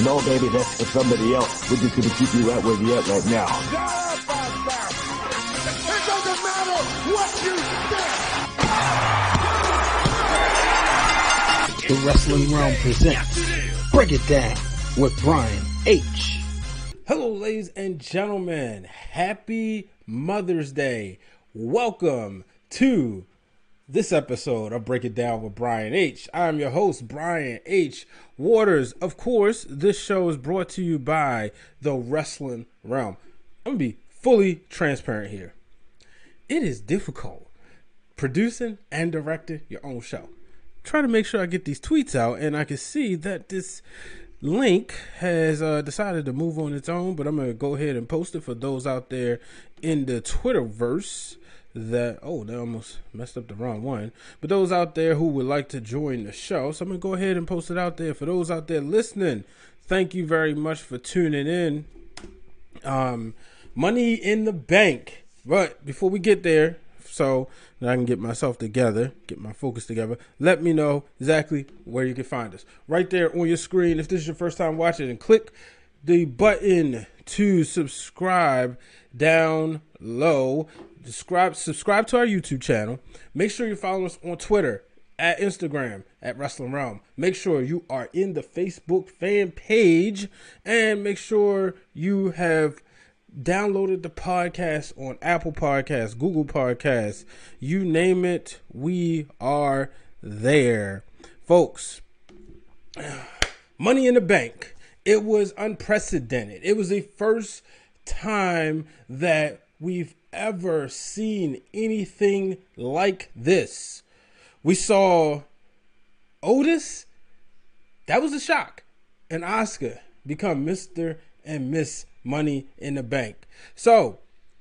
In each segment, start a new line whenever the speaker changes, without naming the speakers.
No, baby, that's for somebody else. We're just going to keep you right where you're at right now.
It doesn't matter what you think.
The Wrestling Realm presents Break It Down with Brian H.
Hello, ladies and gentlemen. Happy Mother's Day. Welcome to this episode of Break It Down with Brian H. I'm your host, Brian H. Waters. Of course, this show is brought to you by The Wrestling Realm. I'm going to be fully transparent here. It is difficult producing and directing your own show. Try to make sure I get these tweets out, and I can see that this link has decided to move on its own, but I'm going to go ahead and post it for those out there in the Twitterverse that, they almost messed up the wrong one, but those out there who would like to join the show. So I'm going to go ahead and post it out there. For those out there listening, thank you very much for tuning in. Money in the Bank. But before we get there, so that I can get myself together, get my focus together, let me know exactly where you can find us. Right there on your screen, if this is your first time watching, and click the button to subscribe down low. Subscribe to our YouTube channel. Make sure you follow us on Twitter, at Instagram, at Wrestling Realm. Make sure you are in the Facebook fan page, and make sure you have downloaded the podcast on Apple Podcasts, Google Podcasts, you name it, we are there. Folks, Money in the Bank. It was unprecedented. It was the first time that we've ever seen anything like this. We saw Otis, that was a shock, and Asuka become Mr. and Miss Money in the Bank. So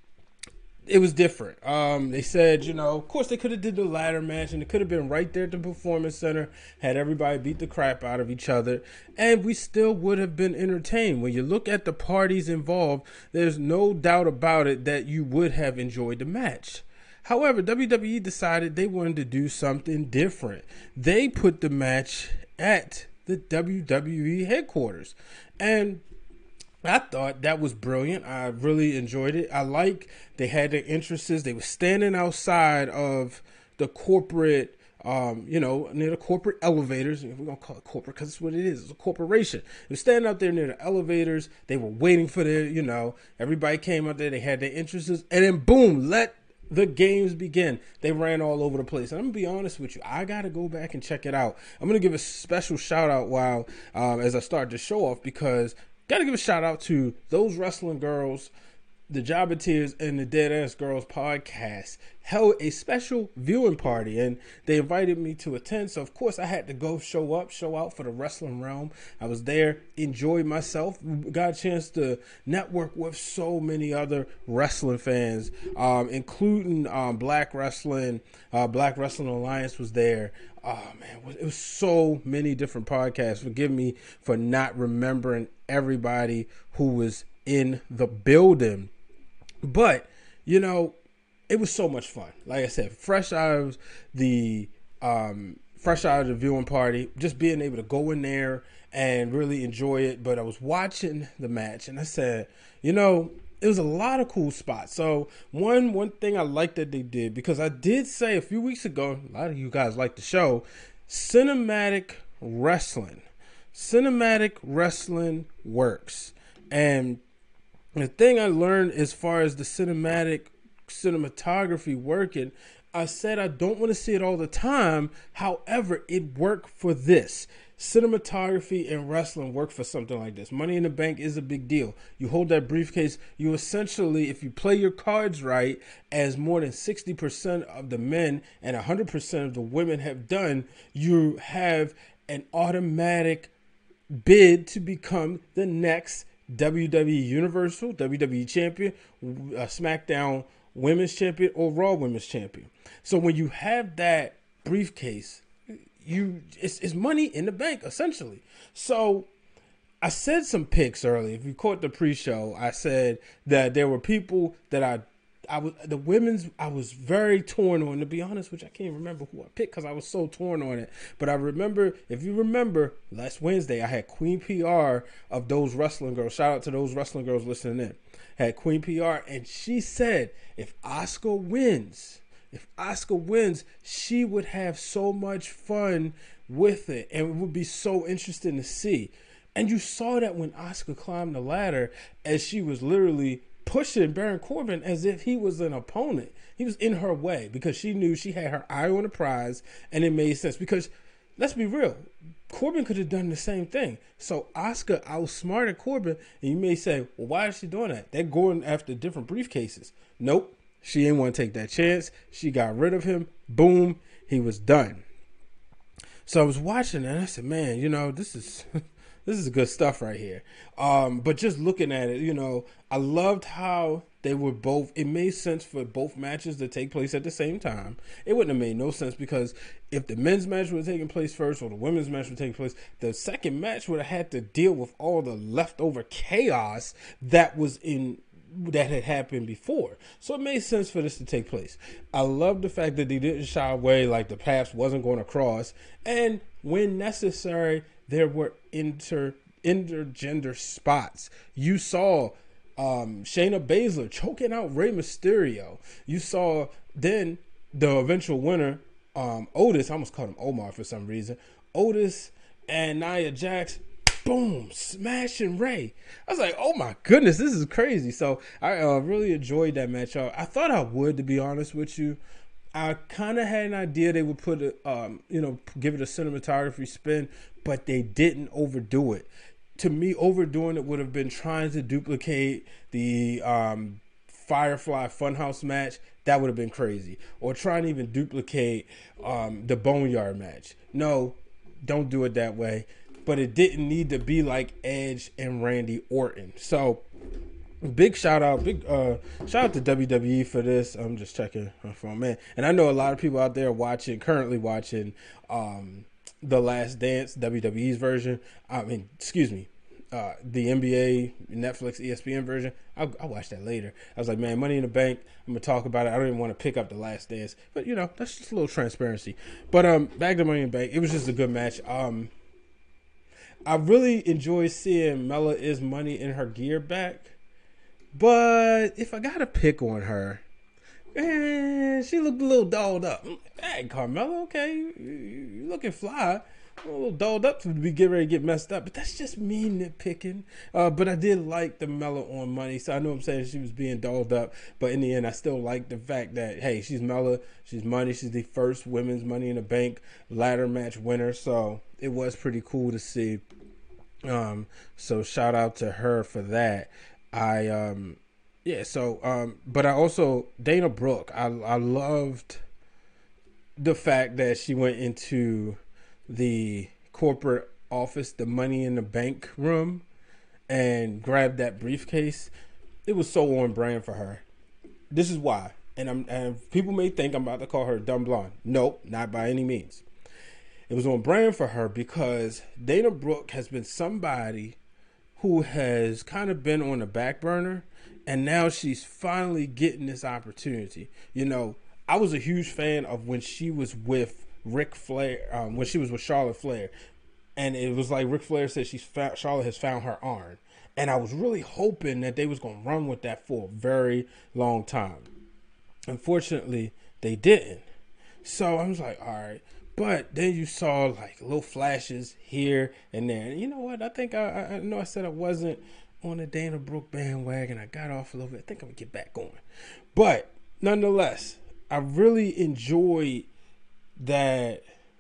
it was different. They said, of course they could have did the ladder match, and it could have been right there at the Performance Center, had everybody beat the crap out of each other, and we still would have been entertained. When you look at the parties involved, there's no doubt about it that you would have enjoyed the match. However, WWE decided they wanted to do something different. They put the match at the WWE headquarters, and I thought that was brilliant. I really enjoyed it. I like they had their entrances. They were standing outside of the corporate, near the corporate elevators. We're going to call it corporate because it's what it is. It's a corporation. They were standing out there near the elevators. They were waiting for everybody came out there. They had their entrances. And then, boom, let the games begin. They ran all over the place. And I'm going to be honest with you. I got to go back and check it out. I'm going to give a special shout out as I start the show off, because got to give a shout out to those wrestling girls, the Jobber Tears and the Dead Ass Girls podcast held a special viewing party, and they invited me to attend. So of course I had to go show out for the Wrestling Realm. I was there, enjoyed myself, got a chance to network with so many other wrestling fans, including Black Wrestling Alliance was there. Oh man, it was so many different podcasts. Forgive me for not remembering everybody who was in the building, but it was so much fun. Like I said, fresh out of the viewing party, just being able to go in there and really enjoy it. But I was watching the match, and I said, it was a lot of cool spots. So one thing I like that they did, because I did say a few weeks ago, a lot of you guys like the show, cinematic wrestling works. And the thing I learned as far as the cinematography working, I said I don't want to see it all the time. However, it worked for this. Cinematography and wrestling work for something like this. Money in the Bank is a big deal. You hold that briefcase, you essentially, if you play your cards right, as more than 60% of the men and 100% of the women have done, you have an automatic bid to become the next WWE Universal, WWE Champion, SmackDown Women's Champion, or Raw Women's Champion. So when you have that briefcase, it's money in the bank, essentially. So I said some picks earlier. If you caught the pre-show, I said that there were people that I the women's. I was very torn on. To be honest, which I can't remember who I picked because I was so torn on it. But I remember, if you remember, last Wednesday I had Queen PR of those wrestling girls. Shout out to those wrestling girls listening in. Had Queen PR, and she said if Asuka wins, she would have so much fun with it, and it would be so interesting to see. And you saw that when Asuka climbed the ladder, as she was literally pushing Baron Corbin as if he was an opponent. He was in her way because she knew she had her eye on the prize, and it made sense. Because let's be real, Corbin could have done the same thing. So Asuka outsmarted Corbin, and you may say, well, why is she doing that? They're going after different briefcases. Nope, she didn't want to take that chance. She got rid of him. Boom, he was done. So I was watching and I said, man, this is this is good stuff right here. But just looking at it, I loved how they were both. It made sense for both matches to take place at the same time. It wouldn't have made no sense because if the men's match would have taken place first or the women's match would take place, the second match would have had to deal with all the leftover chaos that had happened before. So it made sense for this to take place. I love the fact that they didn't shy away, like the paths wasn't going to cross. And when necessary, there were intergender spots. You saw Shayna Baszler choking out Rey Mysterio. You saw then the eventual winner, Otis. I almost called him Omar for some reason. Otis and Nia Jax, boom, smashing Rey. I was like, oh my goodness, this is crazy. So I really enjoyed that match. I thought I would, to be honest with you. I kind of had an idea they would put give it a cinematography spin, but they didn't overdo it. To me, overdoing it would have been trying to duplicate the Firefly Funhouse match. That would have been crazy. Or trying to even duplicate the Boneyard match. No, don't do it that way. But it didn't need to be like Edge and Randy Orton. So big shout out to WWE for this. I'm just checking my phone, man. And I know a lot of people out there currently watching The Last Dance, WWE's version. The NBA, Netflix, ESPN version. I'll watch that later. I was like, man, Money in the Bank. I'm gonna talk about it. I don't even want to pick up The Last Dance, but that's just a little transparency. But back to Money in the Bank. It was just a good match. I really enjoy seeing Mella Is Money in her gear back. But if I got to pick on her, she looked a little dolled up. Hey, Carmella, okay, you looking fly. A little dolled up to be getting ready to get messed up. But that's just me nitpicking. But I did like the Mella on Money. So I know I'm saying she was being dolled up. But in the end, I still like the fact that, hey, she's Mella. She's Money. She's the first women's Money in the Bank ladder match winner. So it was pretty cool to see. So shout out to her for that. But I also, Dana Brooke, I loved the fact that she went into the corporate office, the Money in the Bank room, and grabbed that briefcase. It was so on brand for her. This is why. And people may think I'm about to call her dumb blonde. Nope, not by any means. It was on brand for her because Dana Brooke has been somebody who has kind of been on the back burner, and now she's finally getting this opportunity. I was a huge fan of when she was with Ric Flair, when she was with Charlotte Flair, and it was like Ric Flair said, Charlotte has found her iron, and I was really hoping that they was going to run with that for a very long time. Unfortunately, they didn't. So I was like, all right. But then you saw like little flashes here and there. And you know what? I think I know I said I wasn't on the Dana Brooke bandwagon. I got off a little bit. I think I'm going to get back on. But nonetheless, I really enjoyed that,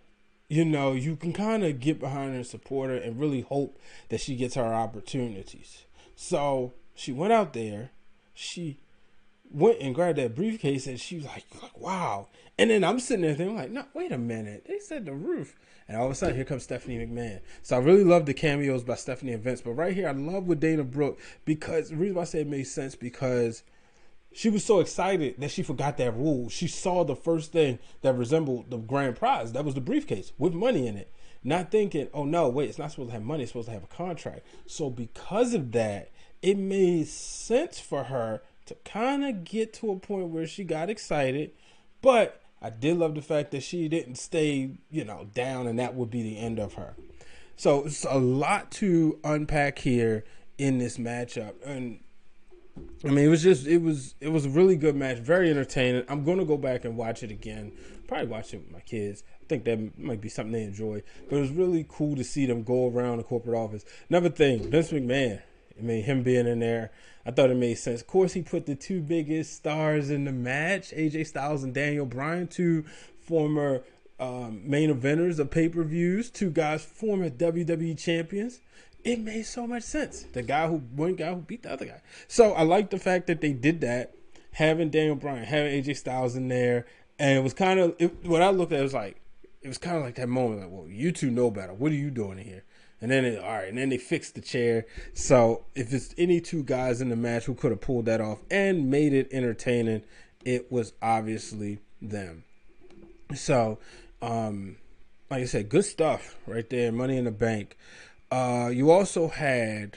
you can kind of get behind her and support her and really hope that she gets her opportunities. So she went out there. She went and grabbed that briefcase and she was like, wow. And then I'm sitting there thinking, like, no, wait a minute. They said the roof. And all of a sudden, here comes Stephanie McMahon. So I really love the cameos by Stephanie and Vince. But right here, I love with Dana Brooke because the reason why I say it made sense because she was so excited that she forgot that rule. She saw the first thing that resembled the grand prize. That was the briefcase with money in it. Not thinking, oh, no, wait, it's not supposed to have money. It's supposed to have a contract. So because of that, it made sense for her to kind of get to a point where she got excited. But I did love the fact that she didn't stay, down, and that would be the end of her. So it's a lot to unpack here in this matchup. And I mean, it was a really good match, very entertaining. I'm going to go back and watch it again. Probably watch it with my kids. I think that might be something they enjoy. But it was really cool to see them go around the corporate office. Another thing, Vince McMahon, him being in there, I thought it made sense. Of course, he put the two biggest stars in the match, AJ Styles and Daniel Bryan, two former main eventers of pay-per-views, two guys, former WWE champions. It made so much sense. One guy who beat the other guy. So I like the fact that they did that, having Daniel Bryan, having AJ Styles in there. And it was kind of, what I looked at, it was kind of like that moment, like, well, you two know better. What are you doing in here? And then, and then they fixed the chair. So if it's any two guys in the match who could have pulled that off and made it entertaining, it was obviously them. So, like I said, good stuff right there. Money in the Bank. You also had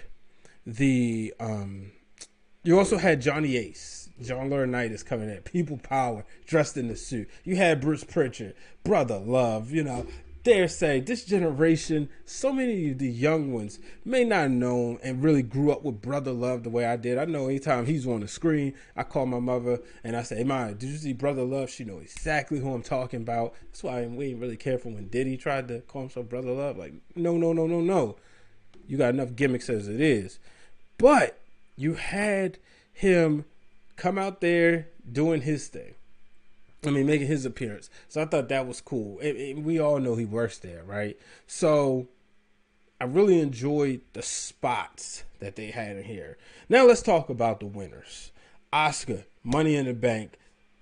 Johnny Ace, John Laurinaitis coming in, People Power, dressed in the suit. You had Bruce Pritchard, Brother Love. Dare say this generation, so many of the young ones may not know and really grew up with Brother Love the way I did. I know anytime he's on the screen, I call my mother and I say, "Hey, Ma, did you see Brother Love?" She knows exactly who I'm talking about. That's why we ain't really careful when Diddy tried to call himself Brother Love. Like, no. You got enough gimmicks as it is. But you had him come out there doing his thing. Making his appearance. So I thought that was cool. We all know he works there, right? So I really enjoyed the spots that they had in here. Now let's talk about the winners. Asuka, Money in the Bank.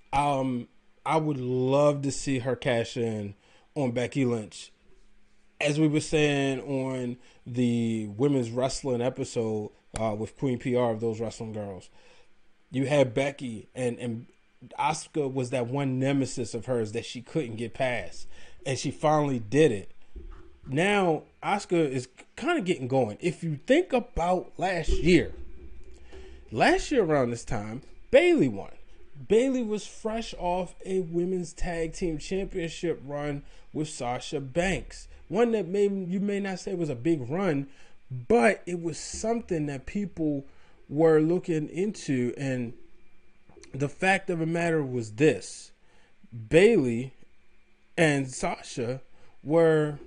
I would love to see her cash in on Becky Lynch. As we were saying on the women's wrestling episode with Queen PR of those wrestling girls, you had Becky and Asuka was that one nemesis of hers that she couldn't get past, and she finally did it. Now Asuka is kind of getting going. If you think about last year around this time, Bayley won. Bayley was fresh off a women's tag team championship run with Sasha Banks. One that you may not say was a big run, but it was something that people were looking into. And the fact of the matter was this: Bayley and Sasha were,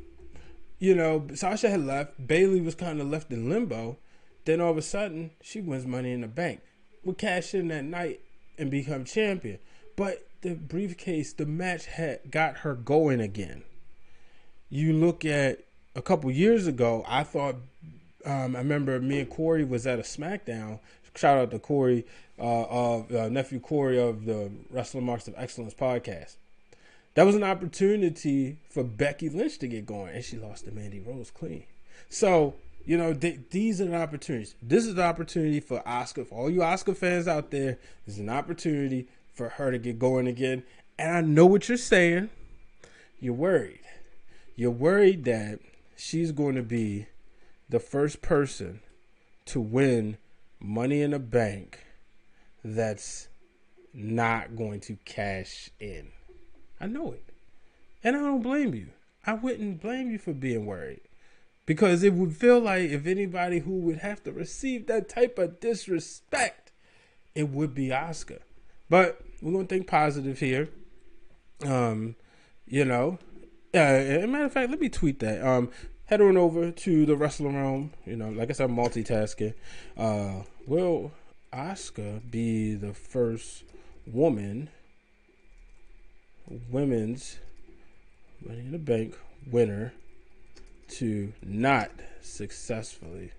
Sasha had left. Bayley was kind of left in limbo. Then all of a sudden, she wins Money in the Bank. Would cash in that night and become champion. But the briefcase, the match had got her going again. You look at a couple years ago, I thought, I remember me and Corey was at a SmackDown. Shout out to Corey, nephew Corey of the Wrestling Marks of Excellence podcast. That was an opportunity for Becky Lynch to get going, and she lost to Mandy Rose clean. So, these are the opportunities. This is the opportunity for Asuka. For all you Asuka fans out there, this is an opportunity for her to get going again. And I know what you're saying. You're worried. You're worried that she's going to be the first person to win Money in the Bank that's not going to cash in. I know it. And I don't blame you. I wouldn't blame you for being worried. Because it would feel like if anybody who would have to receive that type of disrespect, it would be Asuka. But we're going to think positive here. As a matter of fact, let me tweet that. Head on over to the Wrestling Realm. Like I said, multitasking. Will Asuka be the first women's Money in the Bank winner to not successfully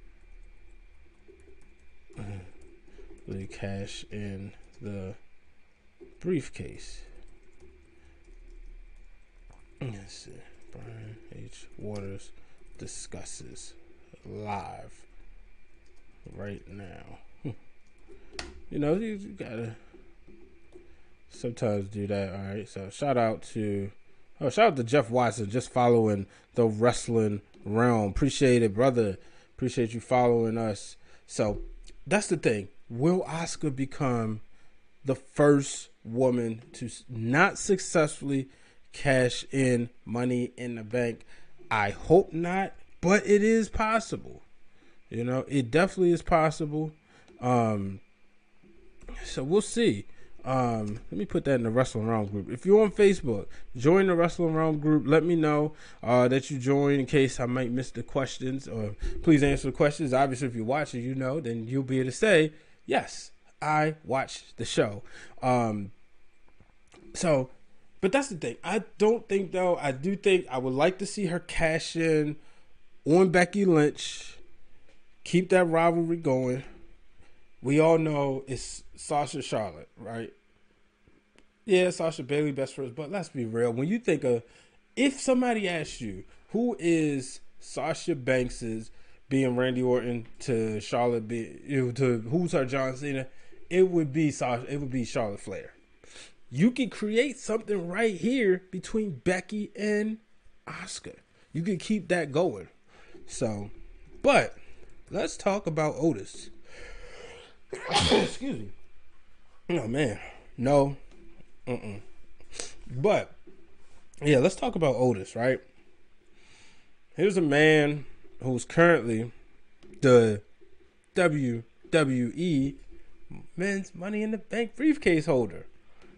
really cash in the briefcase? Let's see. Brian H. Waters discusses live right now. You gotta sometimes do that. All right. So shout out to Jeff Watson, just following the Wrestling Realm. Appreciate it, brother. Appreciate you following us. So that's the thing. will Asuka become the first woman to not successfully cash in Money in the Bank? I hope not, but it is possible. You know, it definitely is possible. So we'll see. Let me put that in the Wrestling Realm group. If you're on Facebook, join the Wrestling Realm group. Let me know that you join in case I might miss the questions, or please answer the questions. Obviously, if you're watching, you know, then you'll be able to say, yes, I watched the show. But that's the thing. I don't think, though, I do think I would like to see her cash in on Becky Lynch, keep that rivalry going. We all know it's Sasha Charlotte, right? Yeah, Sasha Bailey best friends, but let's be real. When you think of, if somebody asks you, who is Sasha Banks's being Randy Orton to Charlotte, to who's her John Cena, it would be Sasha. It would be Charlotte Flair. You can create something right here between Becky and Asuka. You can keep that going. So, but let's talk about Otis. Excuse me. Oh man, no. But yeah, let's talk about Otis, right? Here's a man who's currently the WWE Men's Money in the Bank briefcase holder.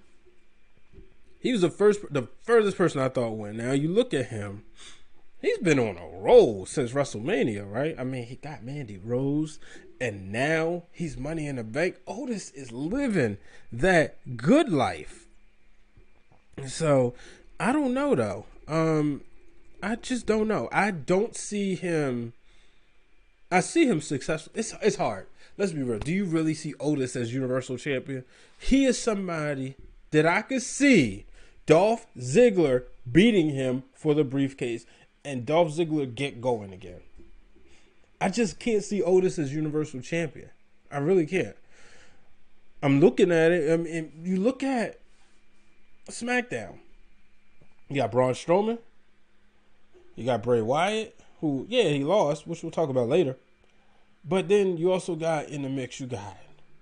He was the furthest person I thought went. Now you look at him, he's been on a roll since WrestleMania, right? I mean, he got Mandy Rose, and now he's Money in the Bank. Otis is living that good life. So, I don't know, though. I just don't know. I don't see him. I see him successful. It's hard. Let's be real. Do you really see Otis as Universal Champion? He is somebody that I could see Dolph Ziggler beating him for the briefcase and Dolph Ziggler get going again. I just can't see Otis as Universal Champion. I really can't. I'm looking at it. I mean, you look at SmackDown. You got Braun Strowman. You got Bray Wyatt, who, yeah, he lost, which we'll talk about later. But then you also got in the mix, you got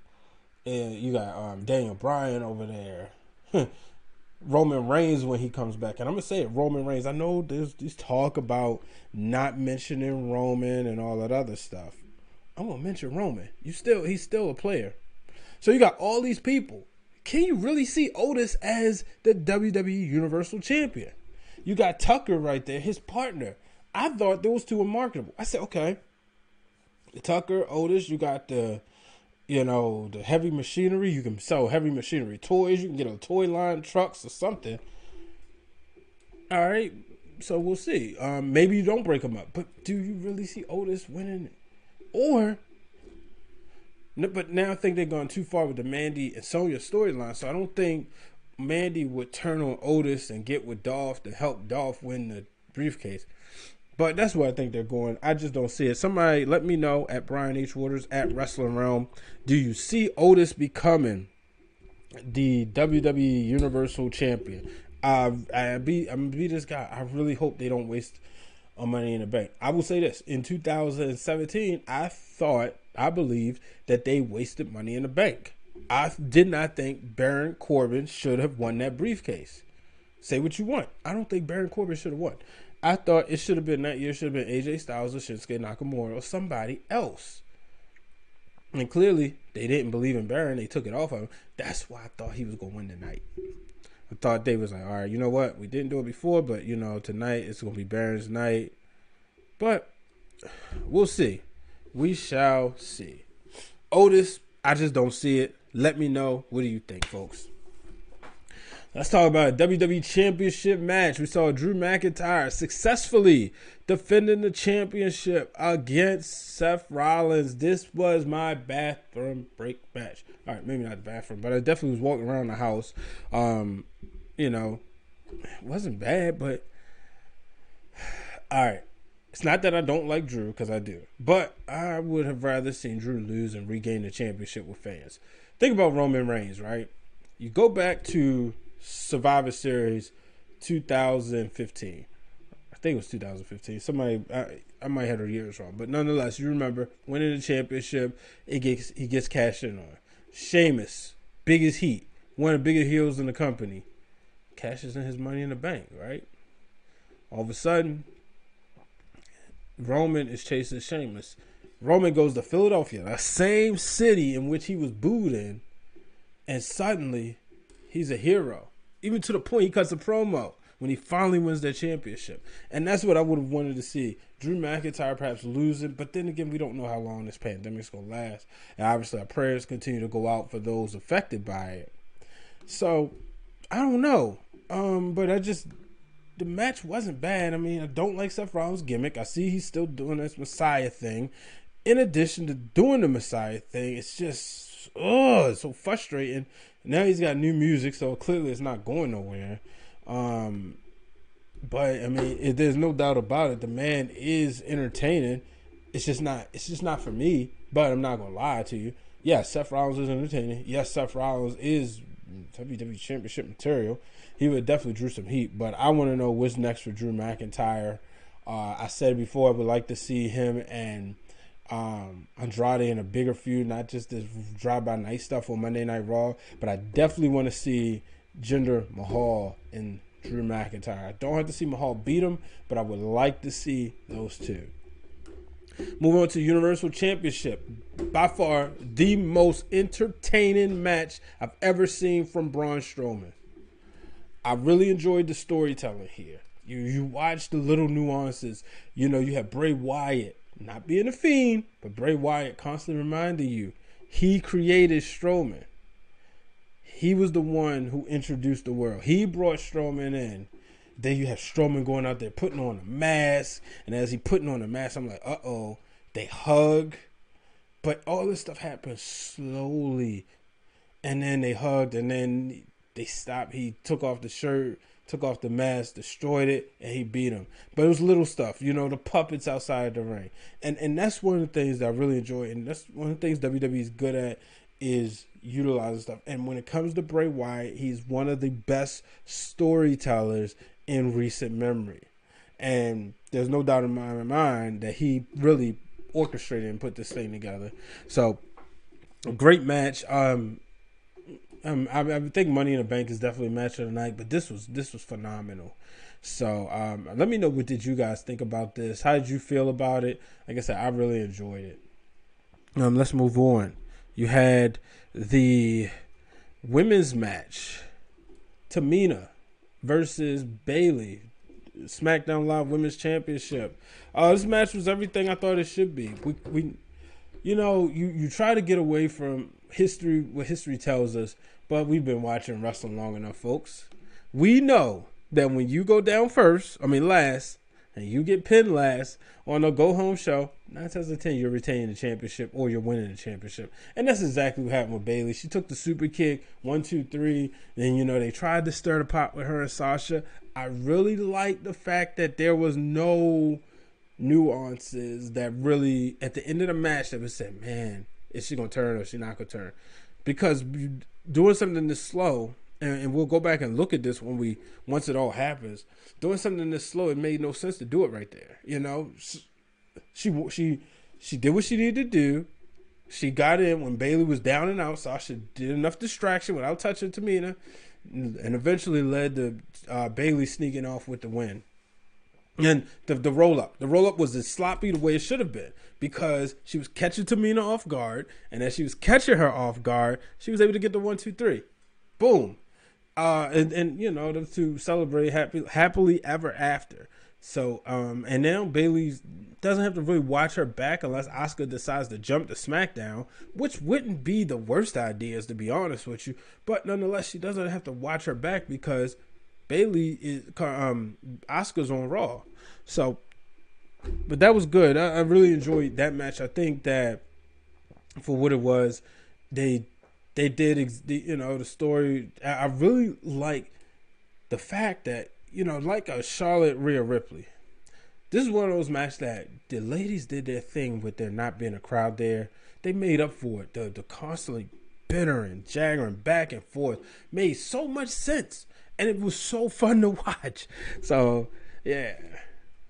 Daniel Bryan over there. Roman Reigns when he comes back. And I'm going to say it, Roman Reigns. I know there's this talk about not mentioning Roman and all that other stuff. I'm going to mention Roman. He's still a player. So you got all these people. Can you really see Otis as the WWE Universal Champion? You got Tucker right there, his partner. I thought those two were marketable. I said, okay. Tucker, Otis, you got the heavy machinery. You can sell heavy machinery toys. You can get a toy line, trucks, or something. All right. So we'll see. Maybe you don't break them up. But do you really see Otis winning? But now I think they're going too far with the Mandy and Sonya storyline. So I don't think Mandy would turn on Otis and get with Dolph to help Dolph win the briefcase. But that's where I think they're going. I just don't see it. Somebody let me know at Brian H. Waters at Wrestling Realm. Do you see Otis becoming the WWE Universal Champion? I'm gonna be this guy. I really hope they don't waste Money in the Bank. I will say this: in 2017, I believed that they wasted Money in the Bank. I did not think Baron Corbin should have won that briefcase. Say what you want. I don't think Baron Corbin should have won. I thought it should have been that year, should have been AJ Styles or Shinsuke Nakamura or somebody else. And clearly, they didn't believe in Baron. They took it off of him. That's why I thought he was going to win tonight. I thought they was like, all right, you know what? We didn't do it before, but, tonight it's going to be Baron's night. But we'll see. We shall see. Otis, I just don't see it. Let me know. What do you think, folks? Let's talk about a WWE Championship match. We saw Drew McIntyre successfully defending the championship against Seth Rollins. This was my bathroom break match. All right, maybe not the bathroom, but I definitely was walking around the house. It wasn't bad, but all right. It's not that I don't like Drew, because I do. But I would have rather seen Drew lose and regain the championship with fans. Think about Roman Reigns, right? You go back to Survivor Series 2015. I think it was 2015. Somebody, I might have the years wrong, but nonetheless, you remember winning the championship. He gets cashed in on. Sheamus, biggest heat, one of the bigger heels in the company, cashes in his Money in the Bank. Right. All of a sudden, Roman is chasing Sheamus. Roman goes to Philadelphia, the same city in which he was booed in, and suddenly he's a hero. Even to the point he cuts a promo when he finally wins that championship. And that's what I would have wanted to see. Drew McIntyre perhaps losing, but then again, we don't know how long this pandemic's going to last. And obviously, our prayers continue to go out for those affected by it. So, I don't know. But the match wasn't bad. I mean, I don't like Seth Rollins' gimmick. I see he's still doing this Messiah thing. In addition to doing the Messiah thing, it's just, it's so frustrating. Now he's got new music, so clearly it's not going nowhere. But I mean, there's no doubt about it. The man is entertaining. It's just not for me. But I'm not gonna lie to you. Yes, Seth Rollins is entertaining. Yes, Seth Rollins is WWE Championship material. He would definitely drew some heat. But I want to know what's next for Drew McIntyre. I said before, I would like to see him and Andrade in a bigger feud, not just this drive-by-night stuff on Monday Night Raw, but I definitely want to see Jinder Mahal and Drew McIntyre. I don't have to see Mahal beat him, but I would like to see those two. Moving on to Universal Championship. By far, the most entertaining match I've ever seen from Braun Strowman. I really enjoyed the storytelling here. You watch the little nuances. You know, you have Bray Wyatt, not being a fiend, but Bray Wyatt constantly reminding you, he created Strowman. He was the one who introduced the world. He brought Strowman in. Then you have Strowman going out there putting on a mask. And as he putting on a mask, I'm like, uh-oh. They hug. But all this stuff happens slowly. And then they hugged, and then they stopped. He took off the shirt, took off the mask, destroyed it, and he beat him. But it was little stuff, you know, the puppets outside the ring. And that's one of the things that I really enjoy. And that's one of the things WWE is good at, is utilizing stuff. And when it comes to Bray Wyatt, he's one of the best storytellers in recent memory. And there's no doubt in my mind that he really orchestrated and put this thing together. So, a great match. I think Money in the Bank is definitely a match of the night, but this was phenomenal. So let me know, what did you guys think about this? How did you feel about it? Like I said, I really enjoyed it. Let's move on. You had the women's match, Tamina versus Bayley, SmackDown Live Women's Championship. This match was everything I thought it should be. You try to get away from history, what history tells us, but we've been watching wrestling long enough, folks. We know that when you go down last, and you get pinned last on a go-home show, 9 times out of 10, you're retaining the championship or you're winning the championship. And that's exactly what happened with Bayley. She took the super kick, 1, 2, 3. Then, they tried to stir the pot with her and Sasha. I really liked the fact that there was no nuances that really, at the end of the match, that was said, man, is she going to turn or is she not going to turn? Because doing something this slow, and we'll go back and look at this once it all happens. Doing something this slow, it made no sense to do it right there. She did what she needed to do. She got in when Bayley was down and out. Sasha did enough distraction without touching Tamina, and eventually led to Bayley sneaking off with the win. And the roll-up. The roll-up was as sloppy the way it should have been, because she was catching Tamina off guard, and as she was catching her off guard, she was able to get the 1, 2, 3. Boom. And to celebrate happily ever after. So, and now Bayley doesn't have to really watch her back unless Asuka decides to jump to SmackDown, which wouldn't be the worst idea, to be honest with you. But nonetheless, she doesn't have to watch her back because Bayley is Asuka's on Raw. So, but that was good. I really enjoyed that match. I think that for what it was, they did, the story. I really like the fact that, like a Charlotte Rhea Ripley, this is one of those matches that the ladies did their thing with there not being a crowd there. They made up for it. The constantly bitter and jaggering back and forth made so much sense. And it was so fun to watch. So, yeah.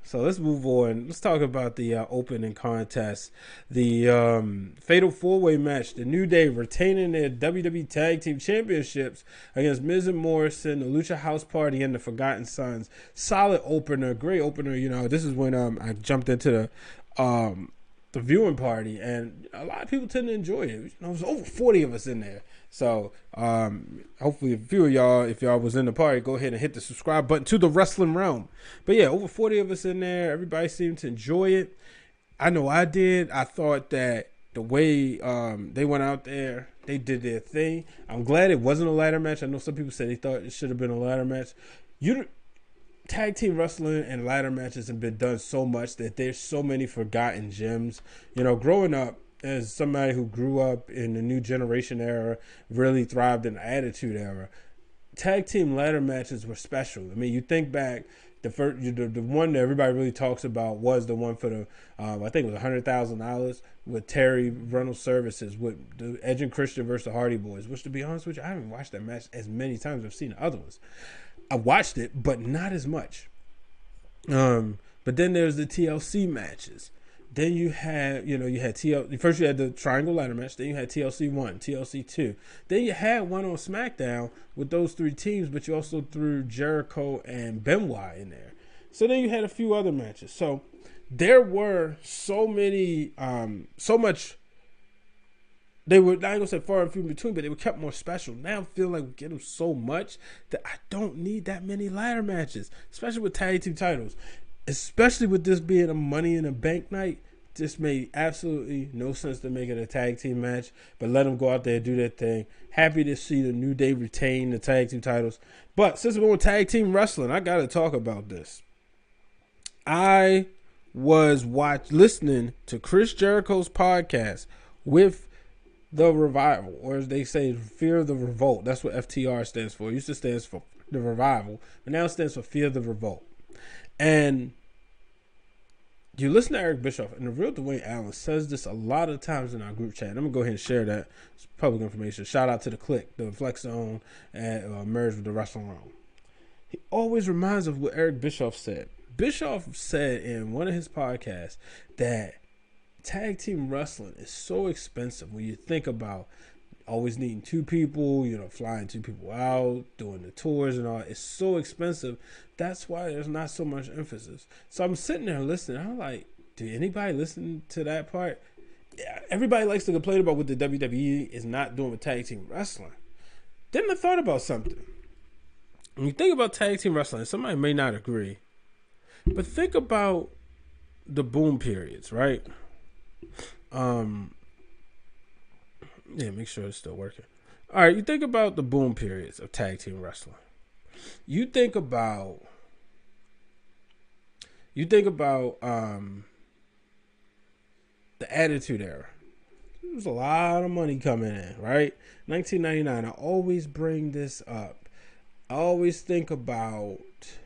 So let's move on. Let's talk about the opening contest. The Fatal 4-Way match. The New Day retaining their WWE Tag Team Championships against Miz and Morrison, the Lucha House Party, and the Forgotten Sons. Solid opener. Great opener. You know, this is when I jumped into the viewing party, and a lot of people tend to enjoy it. You know, there was over 40 of us in there. So hopefully a few of y'all, if y'all was in the party, go ahead and hit the subscribe button to the Wrestling Realm. But yeah, over 40 of us in there. Everybody seemed to enjoy it. I know I did. I thought that the way they went out there, they did their thing. I'm glad it wasn't a ladder match. I know some people said they thought it should have been a ladder match. Tag team wrestling and ladder matches have been done so much that there's so many forgotten gems. You know, growing up, as somebody who grew up in the new generation era, really thrived in the attitude era, tag team ladder matches were special. I mean, you think back, the one that everybody really talks about was the one for the, I think it was $100,000 with Terry Reynolds Services with the Edge and Christian versus the Hardy Boys, which, to be honest with you, I haven't watched that match as many times as I've seen the other ones. I watched it, but not as much. But then there's the TLC matches. Then you had TLC. First you had the Triangle Ladder match. Then you had TLC 1, TLC 2. Then you had one on SmackDown with those three teams, but you also threw Jericho and Benoit in there. So then you had a few other matches. So there were so many, so much. They were, I ain't gonna say far and few in between, but they were kept more special. Now I feel like we get them so much that I don't need that many ladder matches, especially with tag team titles. Especially with this being a Money in the Bank night, this made absolutely no sense to make it a tag team match, but let them go out there and do their thing. Happy to see the New Day retain the tag team titles. But since we're on tag team wrestling, I got to talk about this. I was listening to Chris Jericho's podcast with the Revival, or as they say, Fear of the Revolt. That's what FTR stands for. It used to stand for the Revival, but now it stands for Fear of the Revolt. And you listen to Eric Bischoff, and the real Dwayne Allen says this a lot of times in our group chat. I'm going to go ahead and share that. It's public information. Shout out to the Click, the Flex Zone, and merged with the Wrestling Realm. He always reminds of what Eric Bischoff said. Bischoff said in one of his podcasts that tag team wrestling is so expensive when you think about always needing two people, flying two people out, doing the tours and all. It's so expensive. That's why there's not so much emphasis. So I'm sitting there listening. I'm like, do anybody listen to that part? Yeah, everybody likes to complain about what the WWE is not doing with tag team wrestling. Then I thought about something. When you think about tag team wrestling, somebody may not agree, but think about the boom periods, right? Yeah, make sure it's still working. All right, you think about the boom periods of tag team wrestling. You think about the Attitude Era. There was a lot of money coming in, right? 1999. I always bring this up. I always think about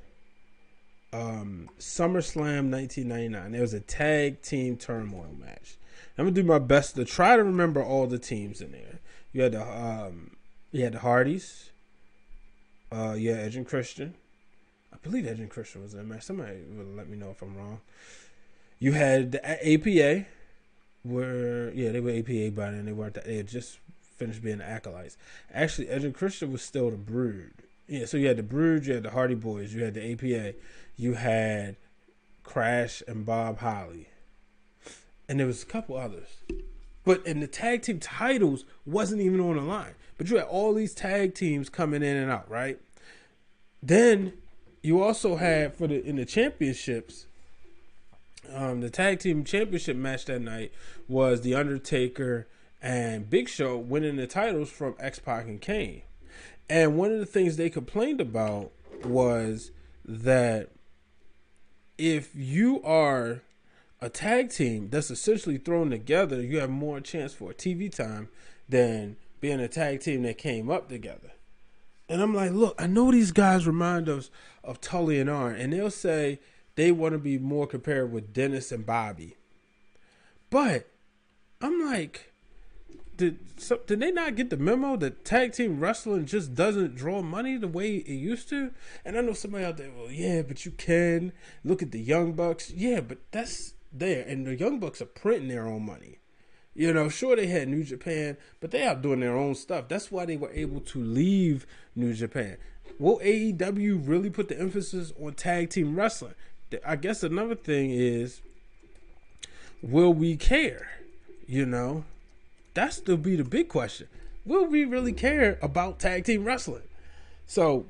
SummerSlam 1999. There was a tag team turmoil match. I'm gonna do my best to try to remember all the teams in there. You had the Hardys. You had Edge and Christian. I believe Edge and Christian was in there. Somebody will let me know if I'm wrong. You had the APA, they were APA by then. They had just finished being the Acolytes. Actually, Edge and Christian was still the Brood. Yeah, so you had the Brood, you had the Hardy Boys, you had the APA, you had Crash and Bob Holly. And there was a couple others. But in the tag team titles wasn't even on the line. But you had all these tag teams coming in and out, right? Then you also had in the championships, the tag team championship match that night was The Undertaker and Big Show winning the titles from X-Pac and Kane. And one of the things they complained about was that if you are a tag team that's essentially thrown together, you have more chance for TV time than being a tag team that came up together. And I'm like, look, I know these guys remind us of Tully and Arn, and they'll say they want to be more compared with Dennis and Bobby. But I'm like, did they not get the memo that tag team wrestling just doesn't draw money the way it used to? And I know somebody out there, well, yeah, but you can look at the Young Bucks. Yeah, but that's there, and the Young Bucks are printing their own money. You know, sure, they had New Japan, but they out doing their own stuff. That's why they were able to leave New Japan. Will AEW really put the emphasis on tag team wrestling? I guess another thing is, will we care? You know, that's to be the big question. Will we really care about tag team wrestling? So,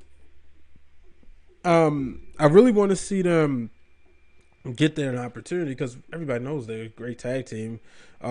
I really want to see them get there an opportunity because everybody knows they're a great tag team.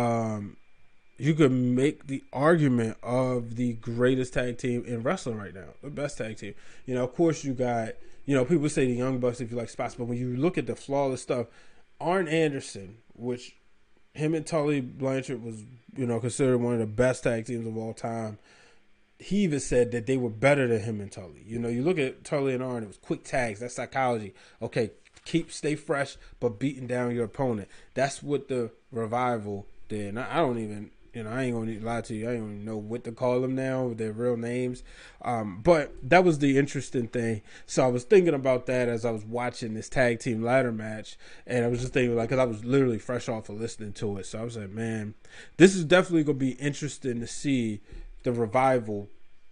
You could make the argument of the greatest tag team in wrestling right now, the best tag team. You know, of course, you got, you know, people say the Young Bucks if you like spots, but when you look at the flawless stuff, Arn Anderson, which him and Tully Blanchard was, you know, considered one of the best tag teams of all time. He even said that they were better than him and Tully. You know, you look at Tully and Arn, it was quick tags. That's psychology. Okay, stay fresh, but beating down your opponent. That's what the Revival did. And I don't even, you know, I ain't gonna lie to you. I don't even know what to call them now, their real names. But that was the interesting thing. So I was thinking about that as I was watching this tag team ladder match, and I was just thinking, like, because I was literally fresh off of listening to it. So I was like, man, this is definitely gonna be interesting to see the Revival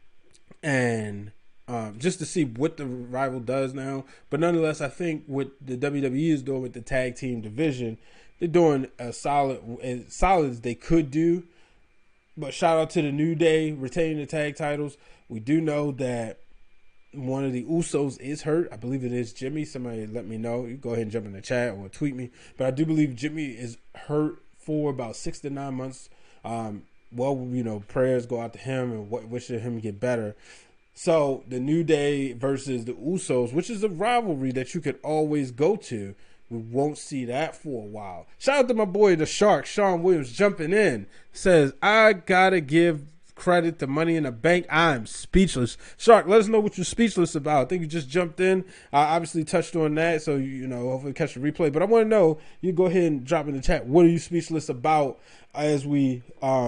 and just to see what the Revival does now. But nonetheless, I think what the WWE is doing with the tag team division, they're doing as solid as they could do. But shout out to the New Day retaining the tag titles. We do know that one of the Usos is hurt. I believe it is Jimmy. Somebody let me know. You go ahead and jump in the chat or tweet me. But I do believe Jimmy is hurt for about 6 to 9 months. Well, you know, prayers go out to him and wishing him to get better. So the New Day versus the Usos, which is a rivalry that you could always go to. We won't see that for a while. Shout out to my boy, the Shark, Sean Williams, jumping in. Says, I gotta give credit to Money in the Bank. I'm speechless. Shark, let us know what you're speechless about. I think you just jumped in. I obviously touched on that, so, you know, hopefully catch the replay. But I want to know, you go ahead and drop in the chat, what are you speechless about as we,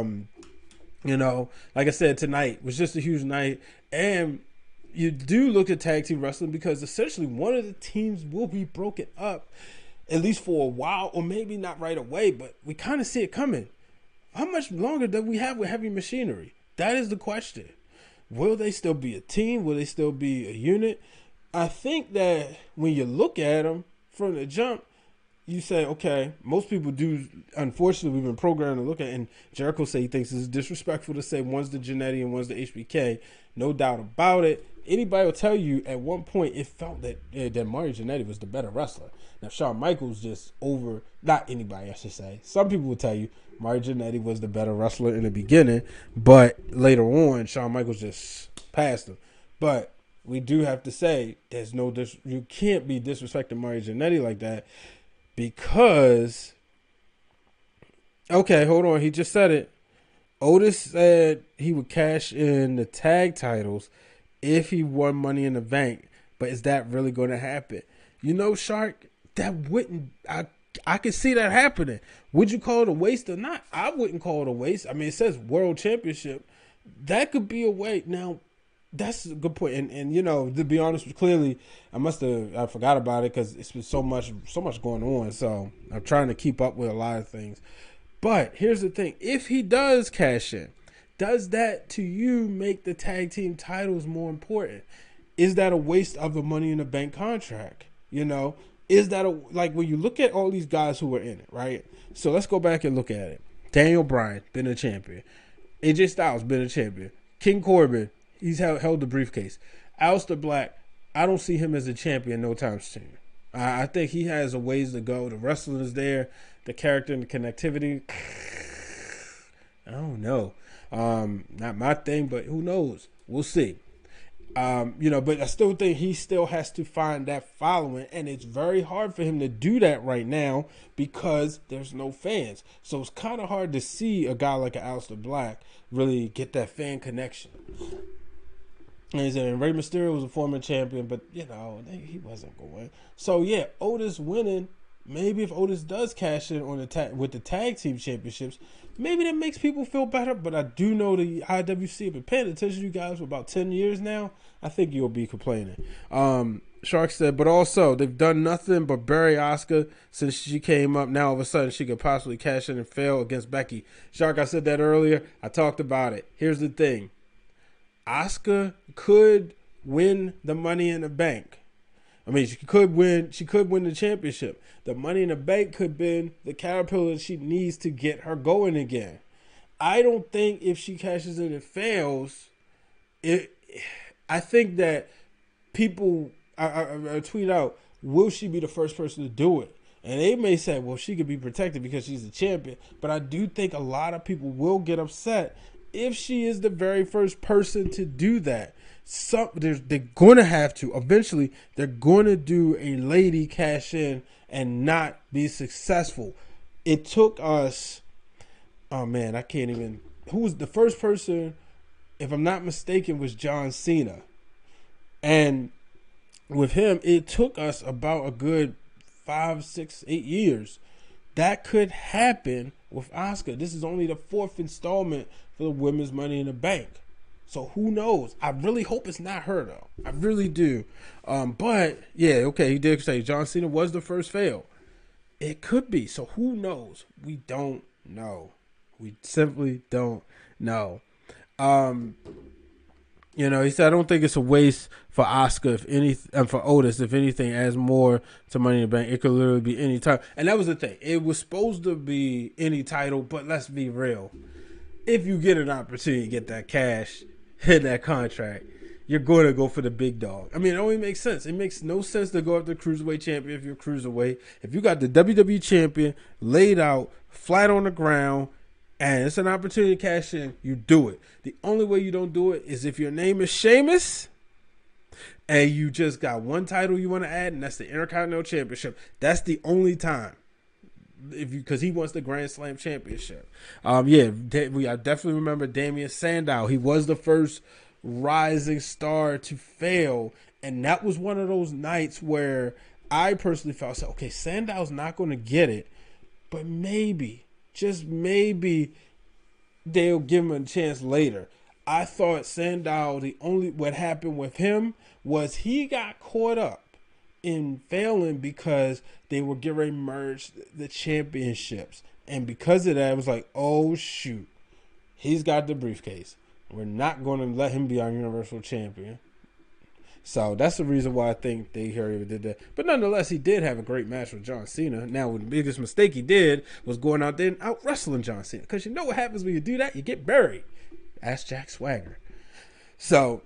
you know, like I said, tonight was just a huge night. And you do look at tag team wrestling because essentially one of the teams will be broken up, at least for a while, or maybe not right away, but we kind of see it coming. How much longer do we have with Heavy Machinery? That is the question. Will they still be a team? Will they still be a unit? I think that when you look at them from the jump, you say, okay, most people do. Unfortunately, we've been programmed to look at, and Jericho say he thinks it's disrespectful to say one's the Jannetty and one's the HBK. No doubt about it. Anybody will tell you at one point it felt that Mario Jannetty was the better wrestler. Now, Shawn Michaels just over, not anybody, I should say. Some people will tell you Mario Jannetty was the better wrestler in the beginning, but later on, Shawn Michaels just passed him. But we do have to say there's no you can't be disrespecting Mario Jannetty like that. Because, okay, hold on. He just said it. Otis said he would cash in the tag titles if he won Money in the Bank. But is that really going to happen? You know, Shark, that wouldn't, I could see that happening. Would you call it a waste or not? I wouldn't call it a waste. I mean, it says World Championship. That could be a waste. Now, that's a good point. And you know, to be honest, clearly, I forgot about it because it's been so much going on. So I'm trying to keep up with a lot of things. But here's the thing. If he does cash in, does that to you make the tag team titles more important? Is that a waste of the Money in the Bank contract? You know, is that like when you look at all these guys who are in it, right? So let's go back and look at it. Daniel Bryan, been a champion. AJ Styles, been a champion. King Corbin, he's held the briefcase. Aleister Black, I don't see him as a champion no time soon. I think he has a ways to go. The wrestling is there. The character and the connectivity, I don't know. Not my thing, but who knows? We'll see. You know, but I still think he still has to find that following, and it's very hard for him to do that right now because there's no fans. So it's kind of hard to see a guy like Aleister Black really get that fan connection. And Rey Mysterio was a former champion, but, you know, he wasn't going. So, yeah, Otis winning maybe if Otis does cash in on with the tag team championships, maybe that makes people feel better. But I do know the IWC have been paying attention to you guys for about 10 years now. I think you'll be complaining. Shark said, but also they've done nothing but bury Asuka since she came up. Now all of a sudden she could possibly cash in and fail against Becky. Shark, I said that earlier. I talked about it. Here's the thing. Asuka could win the Money in the Bank. I mean, she could win the championship. The Money in the Bank could be the caterpillar she needs to get her going again. I don't think if she cashes in and fails, I think that people I tweet out, will she be the first person to do it? And they may say, well, she could be protected because she's a champion. But I do think a lot of people will get upset if she is the very first person to do that. They're going to have to. Eventually, they're going to do a lady cash in and not be successful. It took us, oh man, I can't even. Who was the first person, if I'm not mistaken, was John Cena. And with him, it took us about a good 5, 6, 8 years. That could happen with Asuka. This is only the 4th installment for the Women's Money in the Bank. So who knows? I really hope it's not her, though. I really do. But, yeah, okay, he did say John Cena was the first fail. It could be. So who knows? We don't know. We simply don't know. You know, he said, I don't think it's a waste for Asuka, if anything, for Otis, if anything, adds more to Money in the Bank. It could literally be any time. And that was the thing. It was supposed to be any title, but let's be real. If you get an opportunity to get that cash in that contract, you're going to go for the big dog. I mean, it only makes sense. It makes no sense to go after the Cruiserweight champion if you're Cruiserweight. If you got the WWE champion laid out, flat on the ground, and it's an opportunity to cash in, you do it. The only way you don't do it is if your name is Sheamus and you just got one title you want to add, and that's the Intercontinental Championship. That's the only time. Because he wants the Grand Slam Championship. I definitely remember Damian Sandow. He was the first rising star to fail, and that was one of those nights where I personally felt, okay, Sandow's not going to get it, but maybe, just maybe, they'll give him a chance later. I thought Sandow, what happened with him was he got caught up in failing because they were getting ready to merge the championships. And because of that, it was like, oh, shoot, he's got the briefcase. We're not going to let him be our Universal Champion. So that's the reason why I think they did that. But nonetheless, he did have a great match with John Cena. Now, the biggest mistake he did was going out there and out-wrestling John Cena. Because you know what happens when you do that? You get buried. Ask Jack Swagger. So,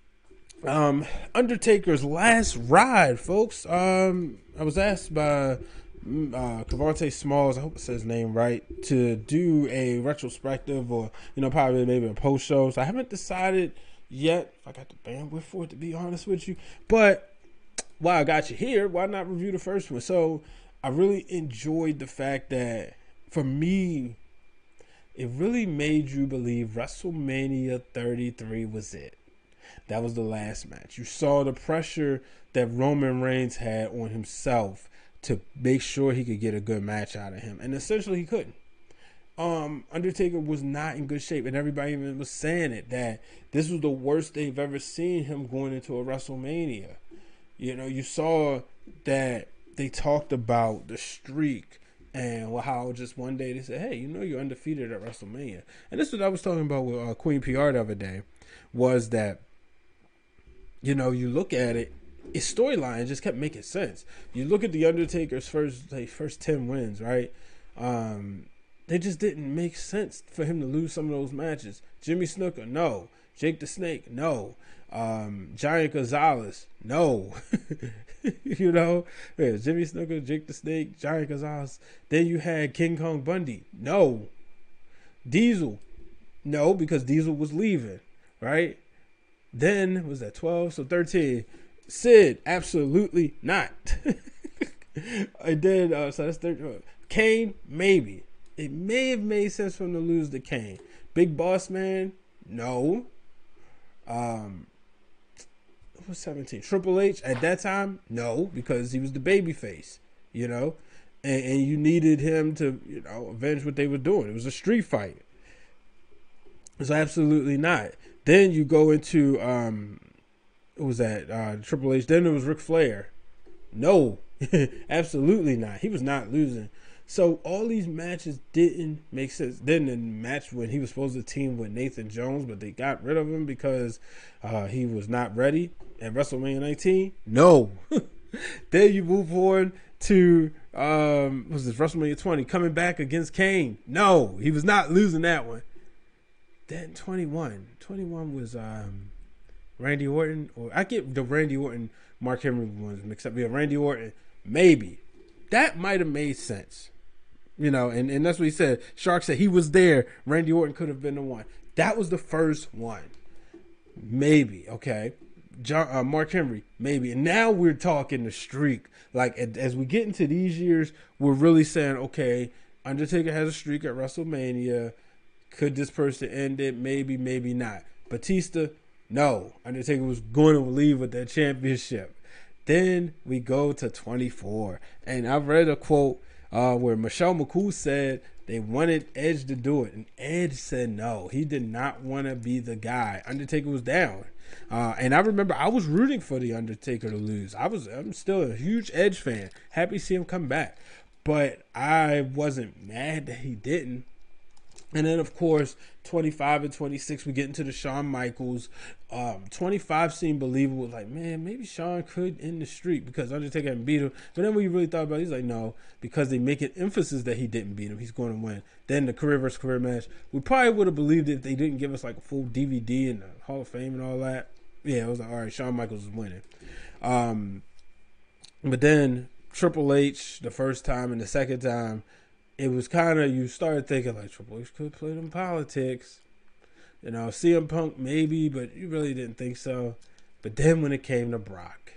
Undertaker's last ride, folks. I was asked by Cavante Smalls, I hope I said his name right, to do a retrospective or, probably maybe a post show. So I haven't decided yet if I got the bandwidth for it, to be honest with you. But while I got you here, why not review the first one? So I really enjoyed the fact that, for me, it really made you believe WrestleMania 33 was it. That was the last match. You saw the pressure that Roman Reigns had on himself to make sure he could get a good match out of him. And essentially he couldn't. Undertaker was not in good shape, and everybody even was saying it, that this was the worst they've ever seen him going into a WrestleMania. You saw that they talked about the streak and how just one day they said, hey, you're undefeated at WrestleMania. And this is what I was talking about with Queen PR the other day, was that, you look at it, his storyline just kept making sense. You look at the Undertaker's first 10 wins, right? They just didn't make sense for him to lose some of those matches. Jimmy Snuka, no. Jake the Snake, no. Giant Gonzalez, no. Yeah, Jimmy Snuka, Jake the Snake, Giant Gonzalez. Then you had King Kong Bundy, no. Diesel, no, because Diesel was leaving, right? Then, was that 12? So 13. Sid, absolutely not. And then, so that's 13. Kane, maybe. It may have made sense for him to lose to Kane. Big Boss Man, no. What was 17? Triple H, at that time, no, because he was the babyface, and you needed him to, avenge what they were doing. It was a street fight. So absolutely not. Then you go into what was that? Triple H. Then it was Ric Flair. No, absolutely not. He was not losing. So all these matches didn't make sense. Then the match when he was supposed to team with Nathan Jones, but they got rid of him because he was not ready at WrestleMania 19. No. Then you move on to was this WrestleMania 20 coming back against Kane. No, he was not losing that one. Then 21 was Randy Orton, or I get the Randy Orton Mark Henry ones mixed up. Yeah, Randy Orton, maybe that might have made sense, and that's what he said. Shark said he was there. Randy Orton could have been the one. That was the first one, maybe. Okay, Mark Henry, maybe. And now we're talking the streak. Like as we get into these years, we're really saying, okay, Undertaker has a streak at WrestleMania. Could this person end it? Maybe, maybe not. Batista, no. Undertaker was going to leave with that championship. Then we go to 24. And I read a quote where Michelle McCool said they wanted Edge to do it. And Edge said no. He did not want to be the guy. Undertaker was down. And I remember I was rooting for the Undertaker to lose. I'm still a huge Edge fan. Happy to see him come back. But I wasn't mad that he didn't. And then, of course, 25 and 26, we get into the Shawn Michaels. 25 seemed believable. Like, man, maybe Shawn could end the streak because Undertaker hadn't beat him. But then when you really thought about it, he's like, no, because they make it emphasis that he didn't beat him, he's going to win. Then the career versus career match. We probably would have believed it if they didn't give us like a full DVD and the Hall of Fame and all that. Yeah, it was like, all right, Shawn Michaels is winning. But then Triple H, the first time and the second time, it was kind of, you started thinking like Triple H could play them politics. CM Punk maybe, but you really didn't think so. But then when it came to Brock,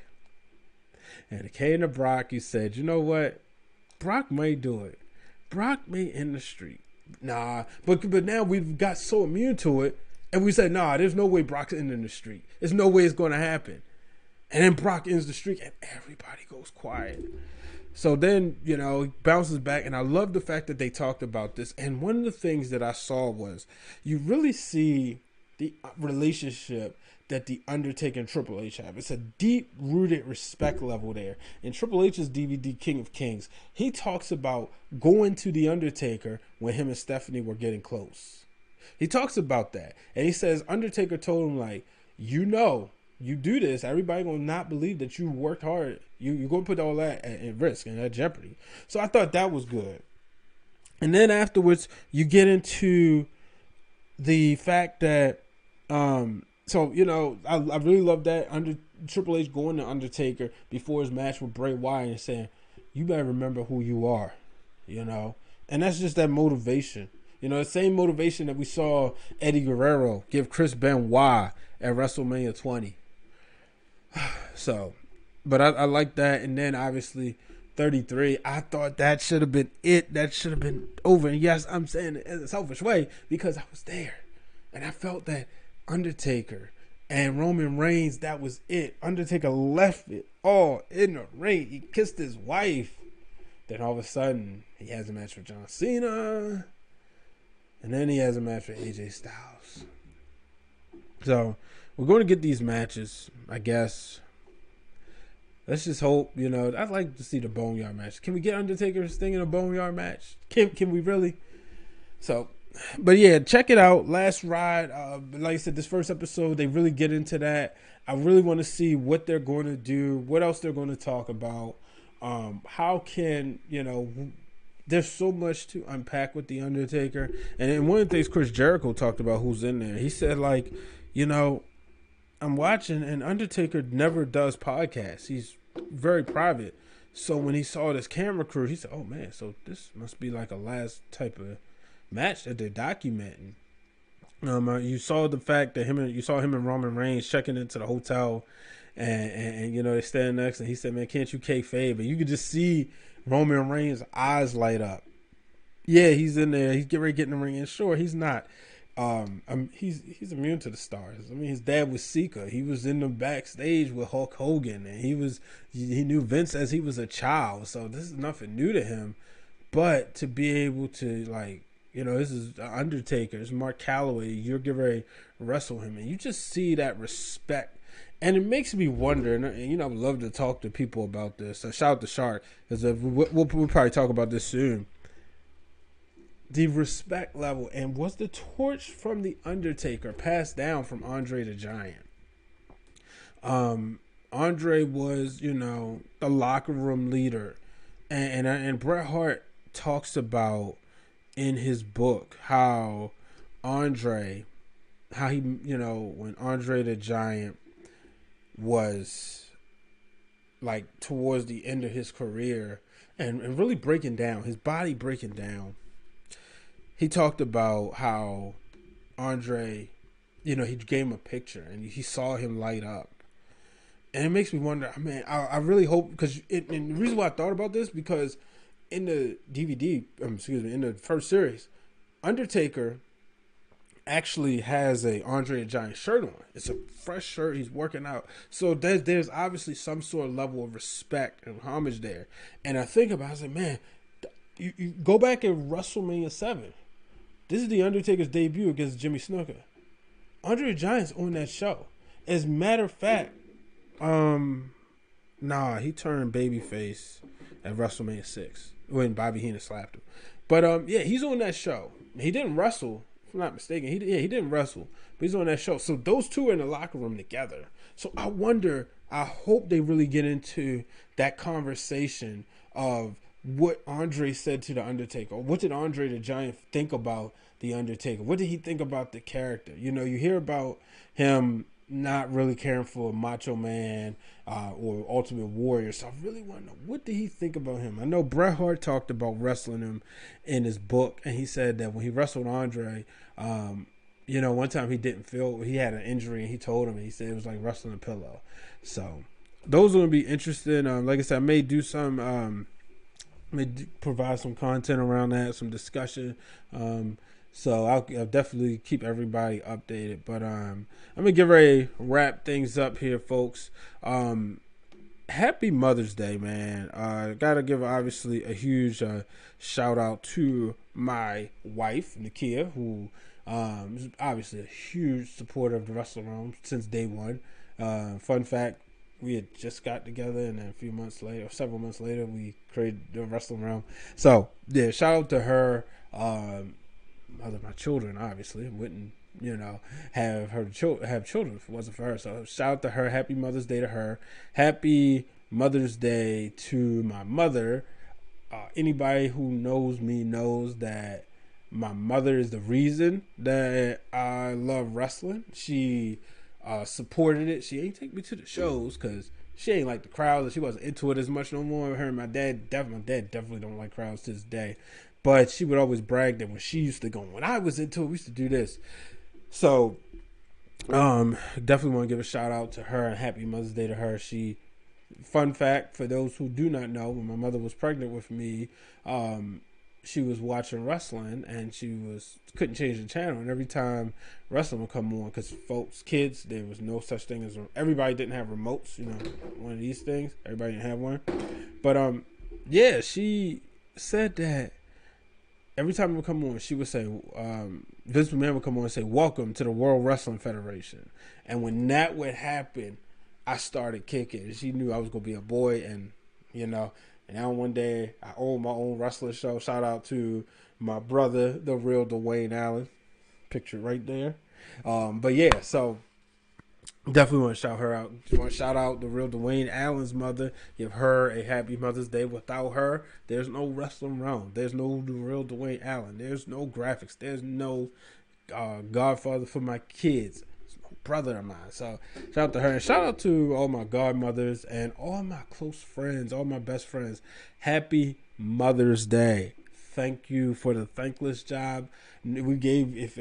you said, you know what? Brock may do it. Brock may end the streak. Nah, but now we've got so immune to it, and we said, nah, there's no way Brock's ending the streak. There's no way it's going to happen. And then Brock ends the streak, and everybody goes quiet. So then, he bounces back, and I love the fact that they talked about this. And one of the things that I saw was you really see the relationship that the Undertaker and Triple H have. It's a deep-rooted respect level there. In Triple H's DVD, King of Kings, he talks about going to the Undertaker when him and Stephanie were getting close. He talks about that. And he says Undertaker told him, like, you do this, everybody gonna not believe that you worked hard. You're gonna put all that at risk and at jeopardy. So I thought that was good. And then afterwards, you get into the fact that, I really love that Triple H going to Undertaker before his match with Bray Wyatt and saying, "You better remember who you are," and that's just that motivation. The same motivation that we saw Eddie Guerrero give Chris Benoit at WrestleMania 20. So, but I like that. And then obviously 33, I thought that should have been it. That should have been over. And yes, I'm saying it in a selfish way because I was there. And I felt that Undertaker and Roman Reigns, that was it. Undertaker left it all in the ring. He kissed his wife. Then all of a sudden, he has a match with John Cena. And then he has a match with AJ Styles. So, we're going to get these matches, I guess. Let's just hope, I'd like to see the Boneyard match. Can we get Undertaker's thing in a Boneyard match? Can we really? So, but yeah, check it out. Last Ride. Like I said, this first episode, they really get into that. I really want to see what they're going to do, what else they're going to talk about. How can, there's so much to unpack with The Undertaker. And one of the things Chris Jericho talked about, who's in there, he said, like, I'm watching, and Undertaker never does podcasts. He's very private. So when he saw this camera crew, he said, oh, man, so this must be like a last type of match that they're documenting. You saw the fact that him and Roman Reigns checking into the hotel, and they're standing next, and he said, man, can't you kayfabe? And you could just see Roman Reigns' eyes light up. Yeah, he's in there. He's getting ready to get in the ring, and sure, he's not He's immune to the stars. I mean, his dad was Sika. He was in the backstage with Hulk Hogan, and he knew Vince as he was a child. So this is nothing new to him. But to be able to, like, you know, this is Undertaker, it's Mark Calloway. You're getting ready to wrestle him, and you just see that respect. And it makes me wonder, and you know, I would love to talk to people about this. So shout out to Shark, because we'll probably talk about this soon. The respect level, and was the torch from the Undertaker passed down from Andre the Giant? Andre was, you know, the locker room leader, and Bret Hart talks about in his book how he, you know, when Andre the Giant was like towards the end of his career and really breaking down, his body breaking down, he talked about how Andre, you know, he gave him a picture and he saw him light up. And it makes me wonder, I mean, I really hope, because and the reason why I thought about this, because in the in the first series, Undertaker actually has a Andre the Giant shirt on. It's a fresh shirt. He's working out. So there's obviously some sort of level of respect and homage there. And I think about it, I was like, man, you go back in WrestleMania 7. This is the Undertaker's debut against Jimmy Snuka. Andre the Giant's on that show. As a matter of fact, he turned babyface at WrestleMania 6 when Bobby Heenan slapped him. But yeah, he's on that show. He didn't wrestle, if I'm not mistaken. He didn't wrestle, but he's on that show. So those two are in the locker room together. So I wonder, I hope they really get into that conversation of what Andre said to the Undertaker. What did Andre the Giant think about the Undertaker? What did he think about the character? You know, you hear about him not really caring for Macho Man or Ultimate Warrior. So I really want to know, what did he think about him? I know Bret Hart talked about wrestling him in his book, and he said that when he wrestled Andre, you know, one time he had an injury, and he told him, and he said it was like wrestling a pillow. So those are going to be interesting. Like I said, I may do some, provide some content around that, some discussion. So I'll definitely keep everybody updated. But I'm going to get ready to wrap things up here, folks. Happy Mother's Day, man. Got to give, obviously, a huge shout out to my wife, Nakia, who is obviously a huge supporter of the Wrestling Realm since day one. Fun fact, we had just got together, and then several months later, we created the Wrestling Realm. So, yeah, shout out to her. Mother of my children, obviously, wouldn't, you know, have children if it wasn't for her. So shout out to her. Happy Mother's Day to her. Happy Mother's Day to my mother. Anybody who knows me knows that my mother is the reason that I love wrestling. She supported it. She ain't take me to the shows because she ain't like the crowds, and she wasn't into it as much no more. Her and my dad definitely don't like crowds to this day. But she would always brag that when she used to go, when I was into it, we used to do this. So, definitely want to give a shout out to her and Happy Mother's Day to her. Fun fact for those who do not know, when my mother was pregnant with me, she was watching wrestling and couldn't change the channel. And every time wrestling would come on, because kids, there was no such thing as, everybody didn't have remotes, you know, one of these things. Everybody didn't have one. But, yeah, she said that every time it would come on, she would say, Vince McMahon would come on and say, "Welcome to the World Wrestling Federation." And when that would happen, I started kicking. She knew I was going to be a boy, and, you know, and now one day I own my own wrestling show. Shout out to my brother, the real Dwayne Allen. Picture right there. But yeah, so definitely want to shout her out. Want to shout out the real Dwayne Allen's mother. Give her a happy Mother's Day. Without her, there's no Wrestling Realm. There's no real Dwayne Allen. There's no graphics. There's no godfather for my kids. It's no brother of mine. So shout out to her. And shout out to all my godmothers and all my close friends, all my best friends. Happy Mother's Day. Thank you for the thankless job we gave. If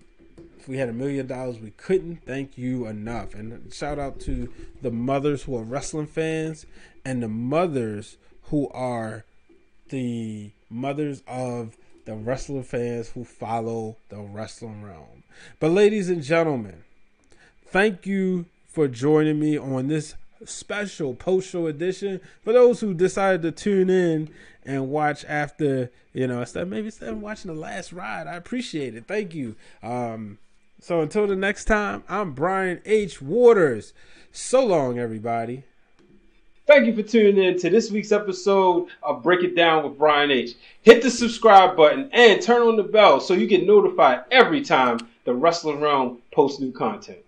we had $1 million, we couldn't thank you enough. And shout out to the mothers who are wrestling fans and the mothers who are the mothers of the wrestling fans who follow the wrestling realm. But ladies and gentlemen, thank you for joining me on this special post-show edition. For those who decided to tune in and watch after, instead of watching the last ride, I appreciate it. Thank you. So until the next time, I'm Brian H. Waters. So long, everybody.
Thank you for tuning in to this week's episode of Break It Down with Brian H. Hit the subscribe button and turn on the bell so you get notified every time the Wrestling Realm posts new content.